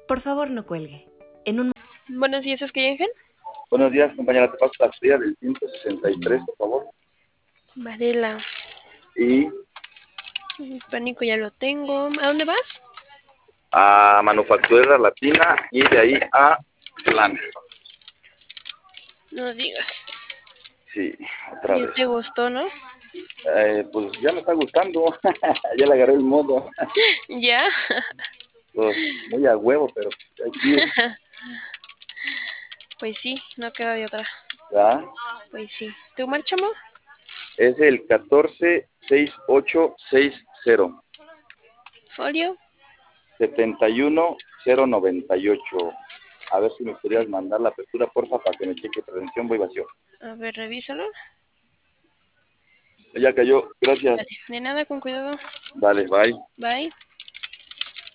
Por favor, no cuelgue. En un Buenos días, ¿es que Ángel? Buenos días, compañera. Te paso la fría del 163, por favor. Varela. Y Pánico ya lo tengo. ¿A dónde vas? a Manufacturera Latina y de ahí a Plan. No digas. Sí, otra Ya vez. te gustó, ¿no? Pues ya me está gustando. Ya le agarré el modo. ¿Ya? Pues muy a huevo, pero aquí Pues sí, no queda de otra. está. Pues sí. ¿Tu marchamo? Es el 146860. ¿Folio? 71098. A ver si me podrías mandar la apertura, porfa, para que me cheque prevención, voy vacío. A ver, revísalo. Ya cayó, gracias. Vale. De nada, con cuidado. Vale, bye. Bye.